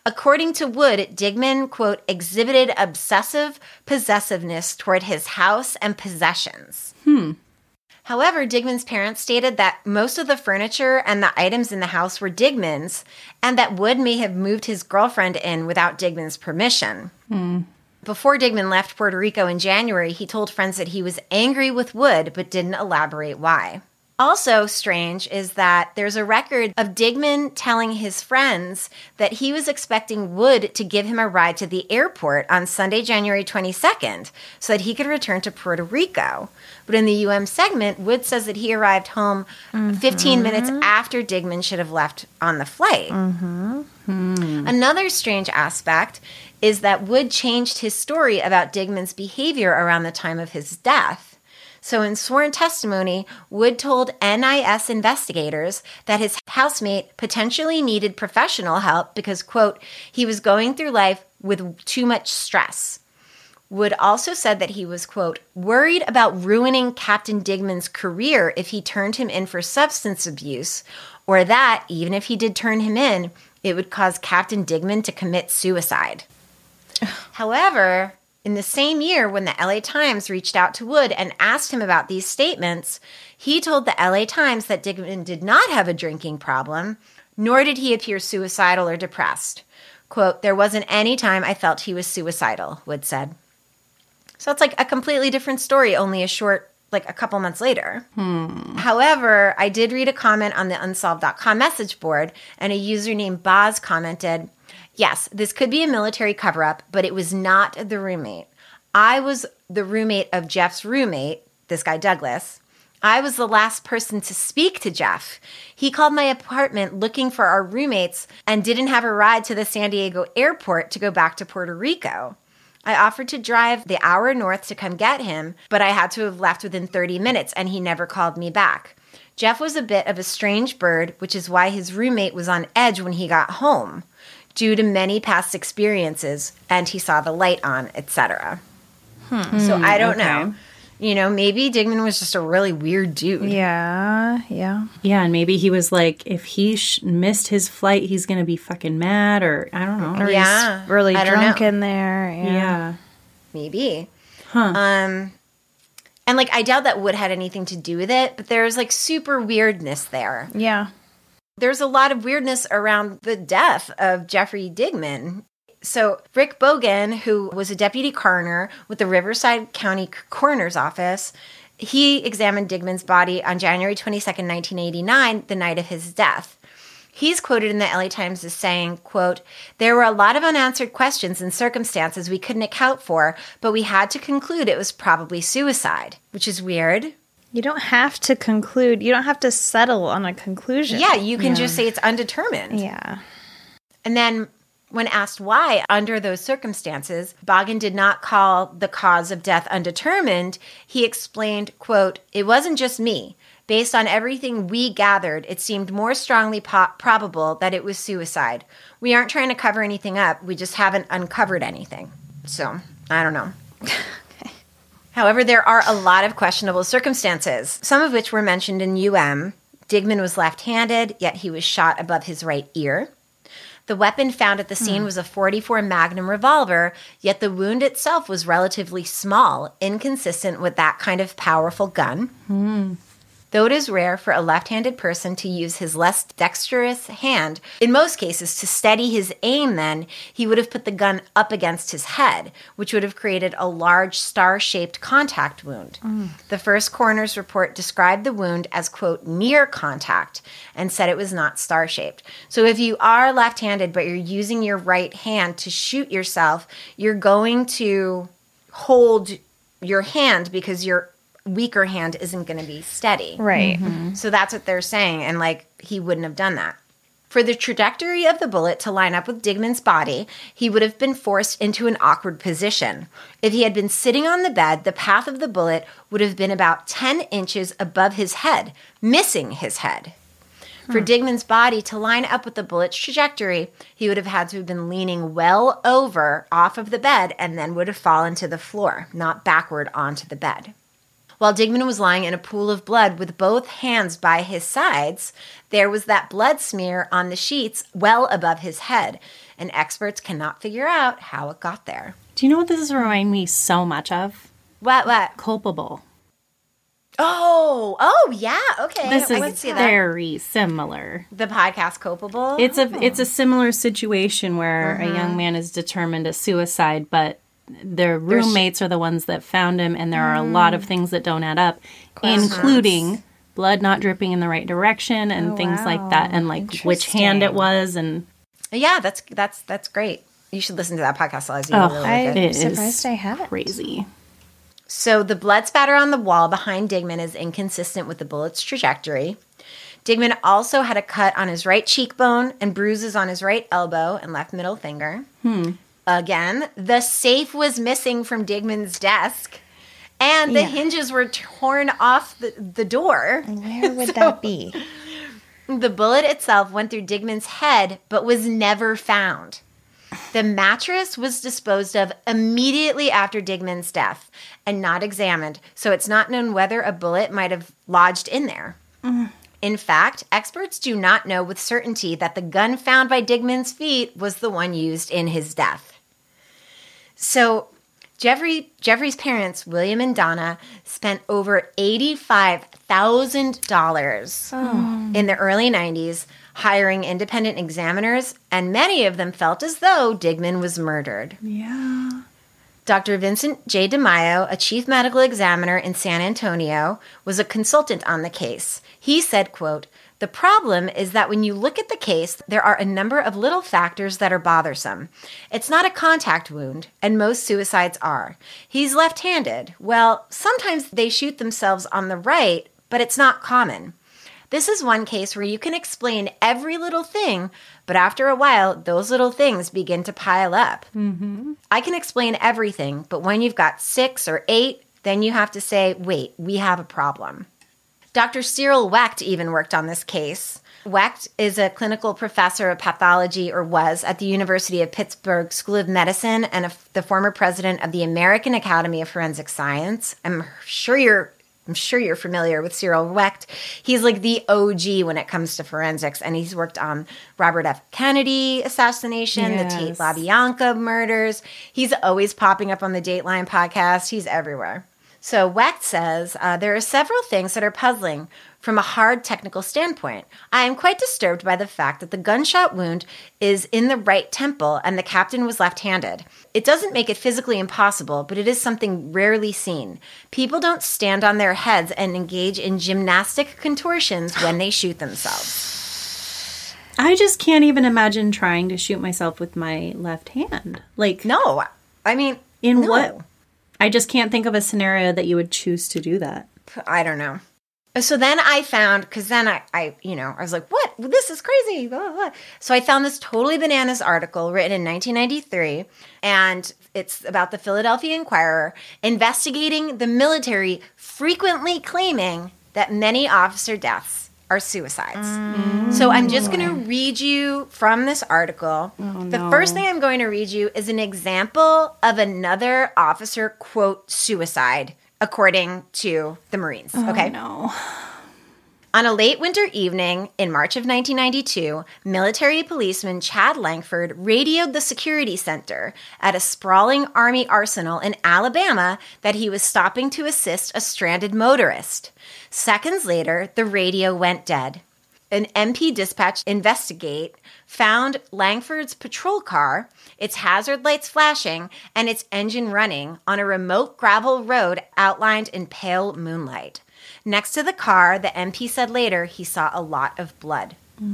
According to Wood, Digman, quote, exhibited obsessive possessiveness toward his house and possessions. However, Digman's parents stated that most of the furniture and the items in the house were Digman's, and that Wood may have moved his girlfriend in without Digman's permission. Before Digman left Puerto Rico in January, he told friends that he was angry with Wood, but didn't elaborate why. Also strange is that there's a record of Digman telling his friends that he was expecting Wood to give him a ride to the airport on Sunday, January 22nd, so that he could return to Puerto Rico. But in the UM segment, Wood says that he arrived home 15 minutes after Digman should have left on the flight. Another strange aspect is that Wood changed his story about Digman's behavior around the time of his death. So in sworn testimony, Wood told NIS investigators that his housemate potentially needed professional help because, quote, he was going through life with too much stress. Wood also said that he was, quote, worried about ruining Captain Digman's career if he turned him in for substance abuse, or that, even if he did turn him in, it would cause Captain Digman to commit suicide. However, in the same year, when the LA Times reached out to Wood and asked him about these statements, he told the LA Times that Digman did not have a drinking problem, nor did he appear suicidal or depressed. Quote, there wasn't any time I felt he was suicidal, Wood said. So it's like a completely different story, only a couple months later. However, I did read a comment on the unsolved.com message board, and a user named Boz commented, yes, this could be a military cover-up, but it was not the roommate. I was the roommate of Jeff's roommate, this guy Douglas. I was the last person to speak to Jeff. He called my apartment looking for our roommates and didn't have a ride to the San Diego airport to go back to Puerto Rico. I offered to drive the hour north to come get him, but I had to have left within 30 minutes, and he never called me back. Jeff was a bit of a strange bird, which is why his roommate was on edge when he got home, due to many past experiences, and he saw the light on, etc. So I don't know. You know, maybe Digman was just a really weird dude. Yeah. Yeah, and maybe he was like, if he missed his flight, he's going to be fucking mad, or I don't know. Or he's really drunk in there. Yeah. Maybe. And like, I doubt that Wood had anything to do with it, but there's like super weirdness there. Yeah. There's a lot of weirdness around the death of Jeffrey Digman. So Rick Bogan, who was a deputy coroner with the Riverside County Coroner's Office, he examined Digman's body on January 22nd, 1989, the night of his death. He's quoted in the LA Times as saying, quote, there were a lot of unanswered questions and circumstances we couldn't account for, but we had to conclude it was probably suicide, which is weird. You don't have to conclude. You don't have to settle on a conclusion. Yeah, you can just say it's undetermined. Yeah. And then when asked why, under those circumstances, Bogan did not call the cause of death undetermined. He explained, quote, it wasn't just me. Based on everything we gathered, it seemed more strongly probable that it was suicide. We aren't trying to cover anything up. We just haven't uncovered anything. So, I don't know. Okay. However, there are a lot of questionable circumstances, some of which were mentioned in UM. Digman was left-handed, yet he was shot above his right ear. The weapon found at the scene was a .44 Magnum revolver, yet the wound itself was relatively small, inconsistent with that kind of powerful gun. Though it is rare for a left-handed person to use his less dexterous hand, in most cases to steady his aim then, he would have put the gun up against his head, which would have created a large star-shaped contact wound. The first coroner's report described the wound as, quote, near contact, and said it was not star-shaped. So if you are left-handed but you're using your right hand to shoot yourself, you're going to hold your hand because your weaker hand isn't going to be steady. Right. So that's what they're saying, and like he wouldn't have done that. For the trajectory of the bullet to line up with Digman's body, he would have been forced into an awkward position. If he had been sitting on the bed, the path of the bullet would have been about 10 inches above his head, missing his head. For Digman's body to line up with the bullet's trajectory, he would have had to have been leaning well over off of the bed and then would have fallen to the floor, not backward onto the bed. While Digman was lying in a pool of blood with both hands by his sides, there was that blood smear on the sheets well above his head. and experts cannot figure out how it got there. Do you know what this is reminding me so much of? What? Culpable. Oh, yeah. Okay. This I can is see that. very similar. The podcast Culpable. It's a similar situation where a young man is determined to suicide, but their roommates are the ones that found him, and there are a lot of things that don't add up, including blood not dripping in the right direction and things like that, and like which hand it was, and Yeah, that's great. You should listen to that podcast, Liza. Really good. it surprised is I haven't. crazy. So the blood spatter on the wall behind Digman is inconsistent with the bullet's trajectory. Digman also had a cut on his right cheekbone and bruises on his right elbow and left middle finger. Again, the safe was missing from Digman's desk, and the hinges were torn off the door. Where would that be? The bullet itself went through Digman's head, but was never found. The mattress was disposed of immediately after Digman's death and not examined, so it's not known whether a bullet might have lodged in there. In fact, experts do not know with certainty that the gun found by Digman's feet was the one used in his death. So Jeffrey's parents, William and Donna, spent over $85,000 in the early 90s hiring independent examiners, and many of them felt as though Digman was murdered. Yeah. Dr. Vincent J. DeMaio, a chief medical examiner in San Antonio, was a consultant on the case. He said, quote, "The problem is that when you look at the case, there are a number of little factors that are bothersome. It's not a contact wound, and most suicides are. He's left-handed. Well, sometimes they shoot themselves on the right, but it's not common. This is one case where you can explain every little thing, but after a while, those little things begin to pile up. I can explain everything, but when you've got 6 or 8, then you have to say, wait, we have a problem." Dr. Cyril Wecht even worked on this case. Wecht is a clinical professor of pathology, or was, at the University of Pittsburgh School of Medicine, and the former president of the American Academy of Forensic Science. I'm sure you're familiar with Cyril Wecht. He's like the OG when it comes to forensics, and he's worked on Robert F. Kennedy assassination, the Tate LaBianca murders. He's always popping up on the Dateline podcast. He's everywhere. So Wecht says, there are several things that are puzzling from a hard technical standpoint. I am quite disturbed by the fact that the gunshot wound is in the right temple and the captain was left-handed. It doesn't make it physically impossible, but it is something rarely seen. People don't stand on their heads and engage in gymnastic contortions when they shoot themselves. I just can't even imagine trying to shoot myself with my left hand. Like, No, I mean, in no. what? I just can't think of a scenario that you would choose to do that. I don't know. So then I found, because then I was like, what? This is crazy. Blah, blah. So I found this totally bananas article written in 1993, and it's about the Philadelphia Inquirer investigating the military frequently claiming that many officer deaths are suicides. So I'm just going to read you from this article. The first thing I'm going to read you is an example of another officer, quote, suicide, according to the Marines. Okay. No. On a late winter evening in March of 1992, military policeman Chad Langford radioed the security center at a sprawling Army arsenal in Alabama that he was stopping to assist a stranded motorist. Seconds later, the radio went dead. An MP dispatched to investigate found Langford's patrol car, its hazard lights flashing, and its engine running on a remote gravel road outlined in pale moonlight. Next to the car, the MP said later he saw a lot of blood.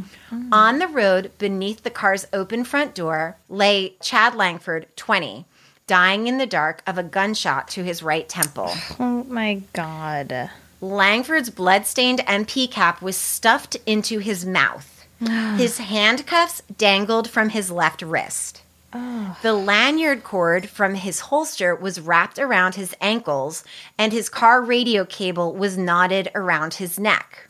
On the road, beneath the car's open front door, lay Chad Langford, 20, dying in the dark of a gunshot to his right temple. Oh my God. Langford's blood-stained MP cap was stuffed into his mouth. His handcuffs dangled from his left wrist. The lanyard cord from his holster was wrapped around his ankles, and his car radio cable was knotted around his neck.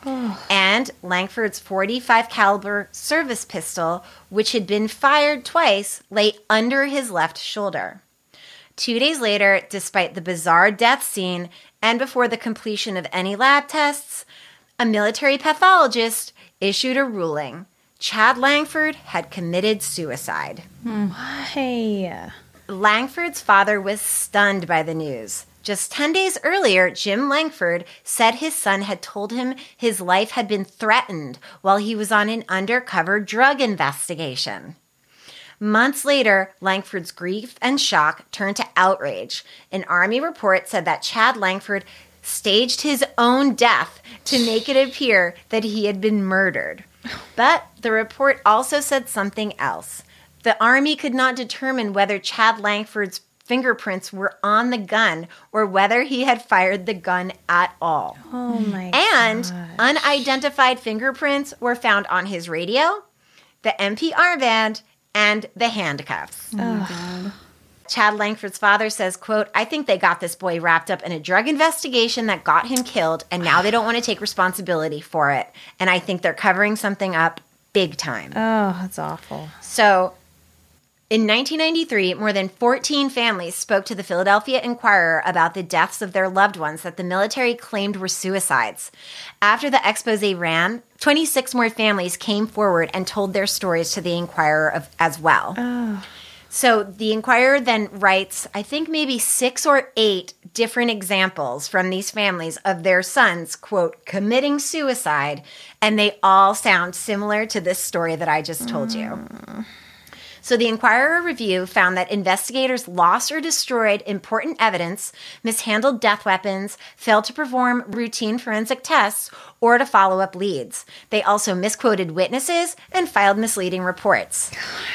And Langford's .45 caliber service pistol, which had been fired twice, lay under his left shoulder. 2 days later, despite the bizarre death scene and before the completion of any lab tests, a military pathologist issued a ruling. Chad Langford had committed suicide. Why? Langford's father was stunned by the news. Just 10 days earlier, Jim Langford said his son had told him his life had been threatened while he was on an undercover drug investigation. Months later, Langford's grief and shock turned to outrage. An Army report said that Chad Langford staged his own death to make it appear that he had been murdered. But the report also said something else. The Army could not determine whether Chad Langford's fingerprints were on the gun or whether he had fired the gun at all. Oh my And gosh. unidentified fingerprints were found on his radio, the MP armband, and the handcuffs. Oh my God. Chad Langford's father says, quote, "I think they got this boy wrapped up in a drug investigation that got him killed, and now they don't want to take responsibility for it. And I think they're covering something up big time." Oh, that's awful. So, in 1993, more than 14 families spoke to the Philadelphia Inquirer about the deaths of their loved ones that the military claimed were suicides. After the expose ran, 26 more families came forward and told their stories to the Inquirer as well. Oh. So the Inquirer then writes, I think maybe 6 or 8 different examples from these families of their sons, quote, committing suicide, and they all sound similar to this story that I just told you. So the Inquirer review found that investigators lost or destroyed important evidence, mishandled death weapons, failed to perform routine forensic tests, or to follow up leads. They also misquoted witnesses and filed misleading reports.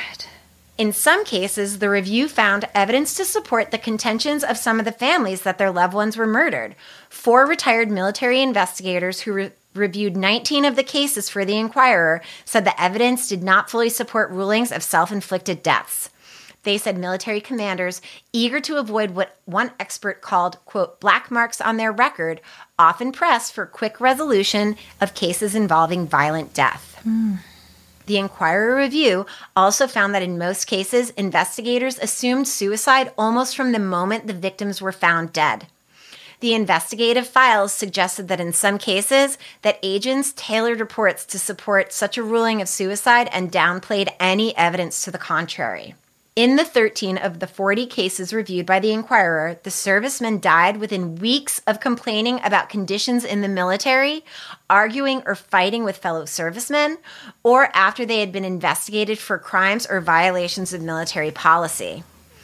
In some cases, the review found evidence to support the contentions of some of the families that their loved ones were murdered. 4 retired military investigators who reviewed 19 of the cases for the Inquirer said the evidence did not fully support rulings of self-inflicted deaths. They said military commanders, eager to avoid what one expert called, quote, black marks on their record, often pressed for quick resolution of cases involving violent death. The Inquirer review also found that in most cases, investigators assumed suicide almost from the moment the victims were found dead. The investigative files suggested that in some cases, that agents tailored reports to support such a ruling of suicide and downplayed any evidence to the contrary. In the 13 of the 40 cases reviewed by the Inquirer, the servicemen died within weeks of complaining about conditions in the military, arguing or fighting with fellow servicemen, or after they had been investigated for crimes or violations of military policy.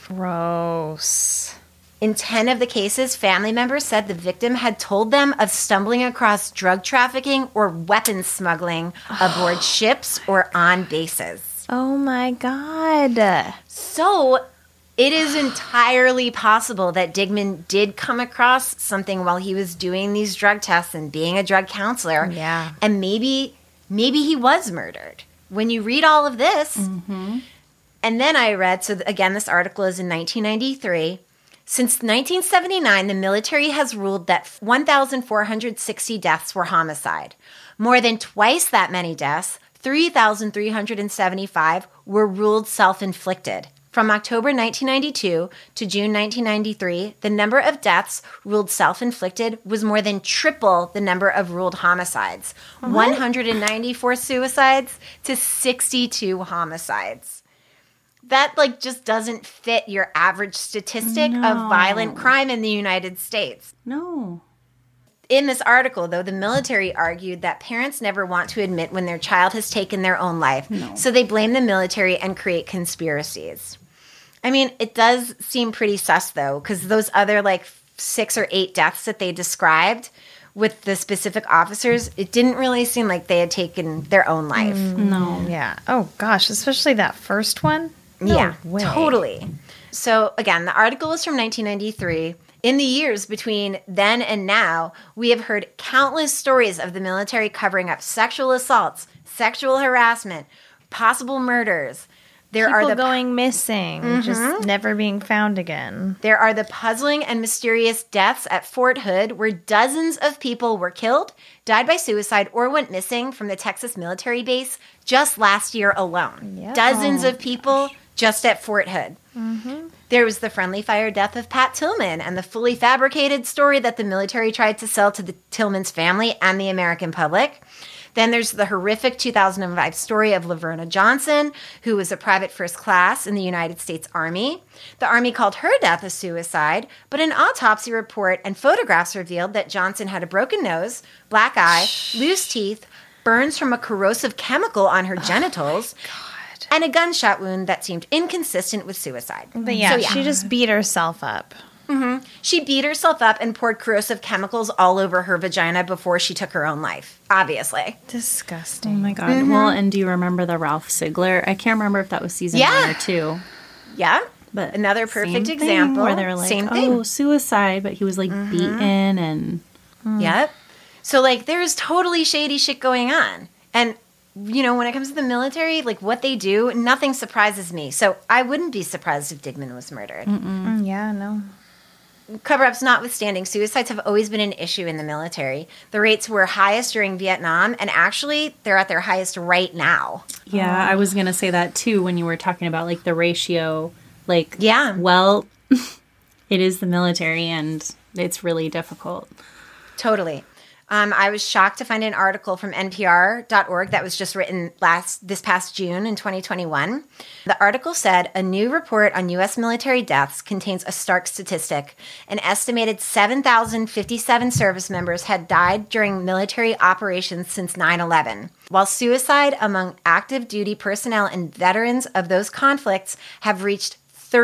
Gross. In 10 of the cases, family members said the victim had told them of stumbling across drug trafficking or weapons smuggling aboard ships or on bases. Oh my God. So it is entirely possible that Digman did come across something while he was doing these drug tests and being a drug counselor. Yeah. And maybe he was murdered. When you read all of this, and then I read, so again, this article is in 1993. Since 1979, the military has ruled that 1,460 deaths were homicide. More than twice that many deaths, 3,375, were ruled self-inflicted. From October 1992 to June 1993, the number of deaths ruled self-inflicted was more than triple the number of ruled homicides. 194 suicides to 62 homicides. That just doesn't fit your average statistic of violent crime in the United States. No. In this article, though, the military argued that parents never want to admit when their child has taken their own life, so they blame the military and create conspiracies. I mean, it does seem pretty sus, though, because those other 6 or 8 deaths that they described with the specific officers, it didn't really seem like they had taken their own life. No. Yeah. Oh gosh, especially that first one. Yeah, way. totally. So again, the article is from 1993. In the years between then and now, we have heard countless stories of the military covering up sexual assaults, sexual harassment, possible murders. There People are going missing, just never being found again. There are the puzzling and mysterious deaths at Fort Hood, where dozens of people were killed, died by suicide, or went missing from the Texas military base just last year alone. Yeah. Dozens of people just at Fort Hood. There was the friendly fire death of Pat Tillman and the fully fabricated story that the military tried to sell to the Tillman's family and the American public. Then there's the horrific 2005 story of Laverna Johnson, who was a private first class in the United States Army. The Army called her death a suicide, but an autopsy report and photographs revealed that Johnson had a broken nose, black eye, loose teeth, burns from a corrosive chemical on her genitals, and a gunshot wound that seemed inconsistent with suicide. But yeah, she just beat herself up. She beat herself up and poured corrosive chemicals all over her vagina before she took her own life, obviously. Disgusting. Oh my God. Well, and do you remember the Ralph Ziegler? I can't remember if that was season 1 or 2. Yeah. But another perfect same thing, example. where they're like, same thing. oh, suicide, but he was like beaten and... Yep. So, like, there's totally shady shit going on. And, you know, when it comes to the military, like, what they do, nothing surprises me. So I wouldn't be surprised if Digman was murdered. Yeah, no. Cover-ups notwithstanding, suicides have always been an issue in the military. The rates were highest during Vietnam, and actually, they're at their highest right now. Yeah, I was going to say that, too, when you were talking about, like, the ratio. Like, Yeah. well, it is the military, and it's really difficult. Totally. I was shocked to find an article from NPR.org that was just written this past June in 2021. The article said a new report on U.S. military deaths contains a stark statistic. An estimated 7,057 service members had died during military operations since 9/11, while suicide among active duty personnel and veterans of those conflicts have reached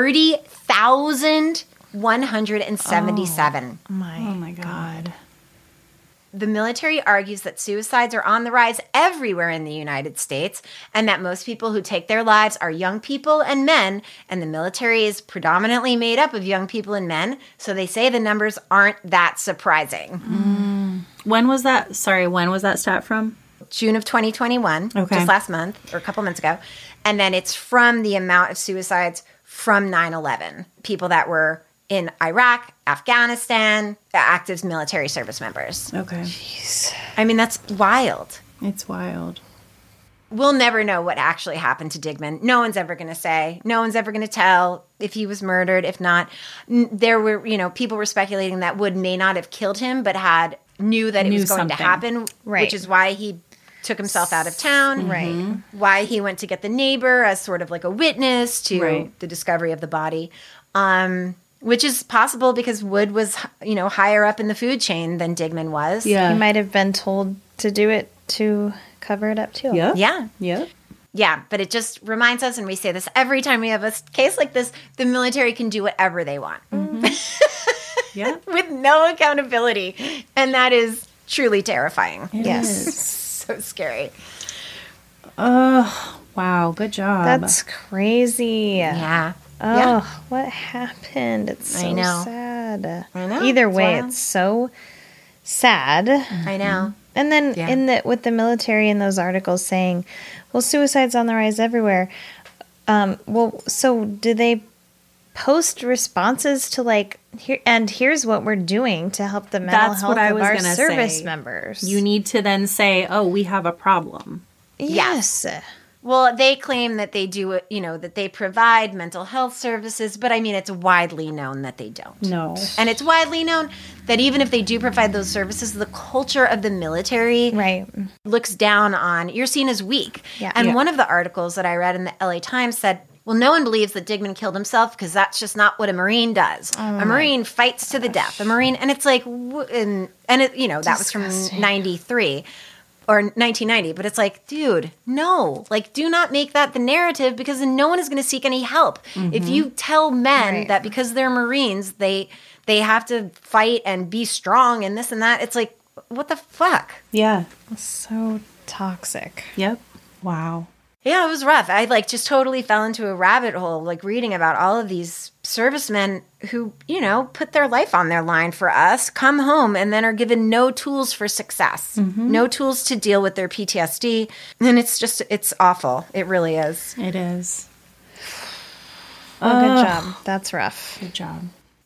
30,177. Oh my God. The military argues that suicides are on the rise everywhere in the United States and that most people who take their lives are young people and men, and the military is predominantly made up of young people and men, so they say the numbers aren't that surprising. When was that stat from? June of 2021, just last month or a couple months ago. And then it's from the amount of suicides from 9/11, people that were in Iraq, Afghanistan, active military service members. Okay. I mean, that's wild. It's wild. We'll never know what actually happened to Digman. No one's ever going to say. No one's ever going to tell if he was murdered, if not. There were, people were speculating that Wood may not have killed him, but knew that it was going to happen, Right. which is why he took himself out of town. Right. Why he went to get the neighbor as sort of like a witness to the discovery of the body. Which is possible because Wood was, higher up in the food chain than Digman was. Yeah. He might have been told to do it to cover it up, too. Yeah. Yeah. Yeah. Yeah, but it just reminds us, and we say this every time we have a case like this, the military can do whatever they want. Yeah. With no accountability. And that is truly terrifying. Yes. So scary. Oh, wow. Good job. That's crazy. Yeah. Oh, Yeah. what happened? It's so I know. sad. I know. Either It's way, wild. it's so sad. I know. And then Yeah. with the military in those articles saying, well, suicide's on the rise everywhere. So do they post responses to here's what we're doing to help the mental That's health what I of was our gonna service say. members? You need to then say, oh, we have a problem. Yes. Well, they claim that they do, that they provide mental health services, but I mean, it's widely known that they don't. No. And it's widely known that even if they do provide those services, the culture of the military Right. looks down on, you're seen as weak. Yeah. And Yeah. one of the articles that I read in the LA Times said, well, no one believes that Digman killed himself because that's just not what a Marine does. A Marine fights to the death. A Marine, and it's like, that was from Disgusting. 93. Or 1990, but it's like, dude, no. Like, do not make that the narrative because then no one is going to seek any help. If you tell men Right. that because they're Marines, they have to fight and be strong and this and that, it's like, what the fuck? Yeah. So toxic. Yep. Wow. Yeah, it was rough. I just totally fell into a rabbit hole, reading about all of these servicemen who, put their life on their line for us, come home, and then are given no tools for success, no tools to deal with their PTSD. And it's awful. It really is. It is. Oh, good job. That's rough. Good job.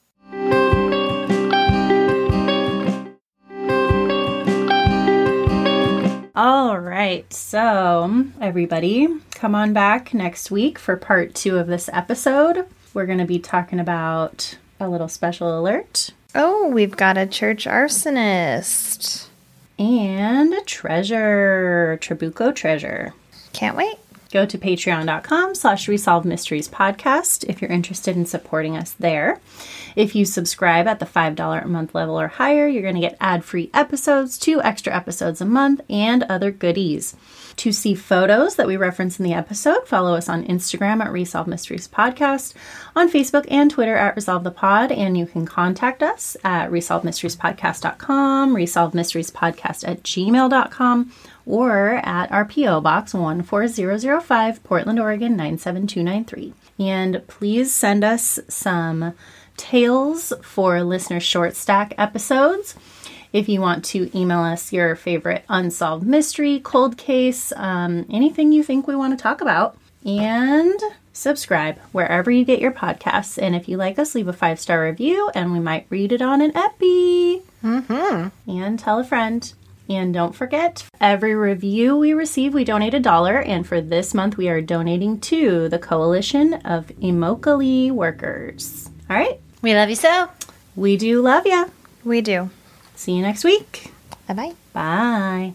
All right, so everybody, come on back next week for part 2 of this episode. We're going to be talking about a little special alert. Oh, we've got a church arsonist. and treasure, Trabuco treasure. Can't wait. Go to patreon.com/Resolved Mysteries podcast if you're interested in supporting us there. If you subscribe at the $5 a month level or higher, you're going to get ad-free episodes, 2 extra episodes a month, and other goodies. To see photos that we reference in the episode, follow us on Instagram at Resolved Mysteries Podcast, on Facebook and Twitter at Resolve the Pod, and you can contact us at resolvedmysteriespodcast.com, resolvedmysteriespodcast@gmail.com, or at our P.O. Box 14005, Portland, Oregon 97293. And please send us some tales for listener short stack episodes. If you want to email us your favorite unsolved mystery, cold case, anything you think we want to talk about. And subscribe wherever you get your podcasts. And if you like us, leave a 5-star review and we might read it on an epi. And tell a friend. And don't forget, every review we receive, we donate $1. And for this month, we are donating to the Coalition of Immokalee Workers. All right. We love you so. We do love you. We do. See you next week. Bye-bye. Bye.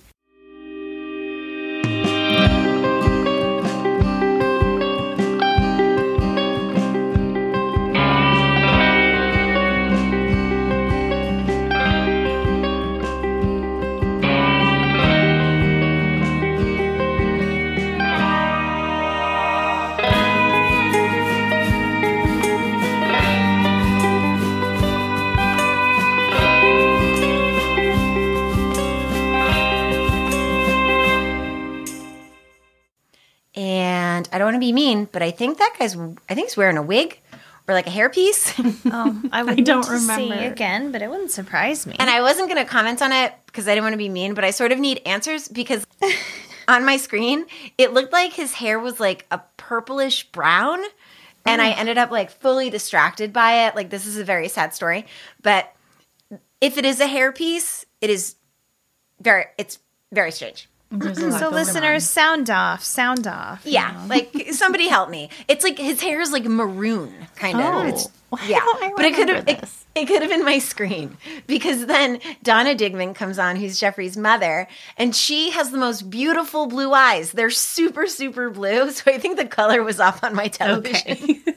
And I don't want to be mean, but I think he's wearing a wig or like a hairpiece. Oh, I would don't to see remember. again, but it wouldn't surprise me. And I wasn't going to comment on it because I didn't want to be mean, but I sort of need answers because on my screen, it looked like his hair was like a purplish brown. And I ended up like fully distracted by it. Like, this is a very sad story. But if it is a hairpiece, it's very strange. So listeners, sound off. Yeah, like somebody help me. It's like his hair is like maroon, kind of. Oh. Yeah, but it could remember have this? it could have been my screen because then Donna Digman comes on, who's Jeffrey's mother, and she has the most beautiful blue eyes. They're super super blue, so I think the color was off on my television. Okay.